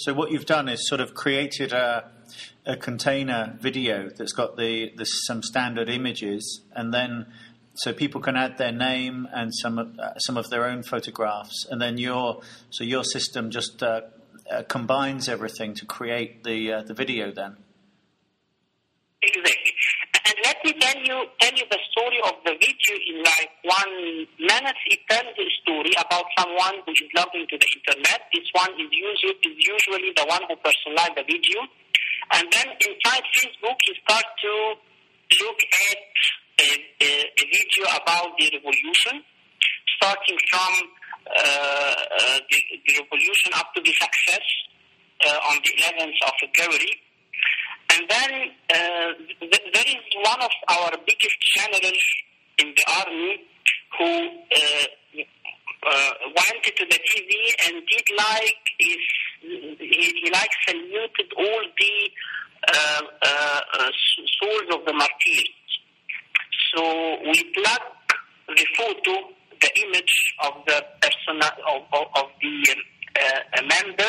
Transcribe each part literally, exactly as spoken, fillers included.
so what you've done is sort of created a, a container video that's got the, the some standard images, and then so people can add their name and some of, uh, some of their own photographs, and then your so your system just uh, uh, combines everything to create the uh, the video. Then exactly. And let me tell you tell you the story of the video in like one minute. It tells a story about someone who is logging to the internet. This one is usually, is usually the one who personalized the video. And then inside Facebook, he starts to look at a, a, a video about the revolution, starting from uh, uh, the, the revolution up to the success uh, on the eleventh of February. And then uh, th- there is one of our biggest generals in the army who uh, uh, went to the T V and did like his, he, he like saluted all the uh, uh, uh, souls of the martyrs. So we plug the photo, the image of the person of, of, of the uh, member.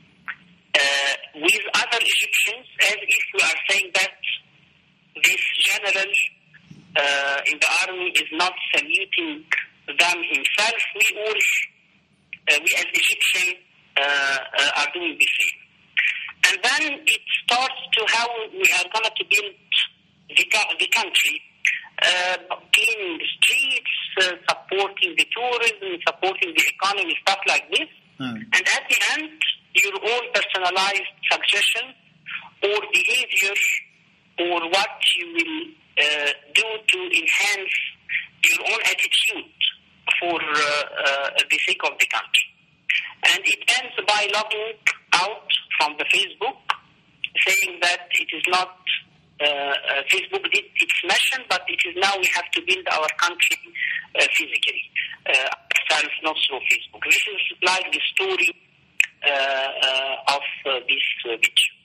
Uh, with other Egyptians, as if we are saying that this general uh, in the army is not saluting them himself. We all, uh, we as Egyptians, uh, uh, are doing the same. And then it starts to how we are going to build the, the country, uh, cleaning the streets, uh, supporting the tourism, supporting the economy, stuff like this. Mm. And at the end, your own personalized suggestion or behavior or what you will uh, do to enhance your own attitude for uh, uh, the sake of the country. And it ends by logging out from the Facebook, saying that it is not uh, uh, Facebook did its mission, but it is now we have to build our country uh, physically, uh, ourselves, not through Facebook. This is like the story Uh, uh, of uh, this uh, video.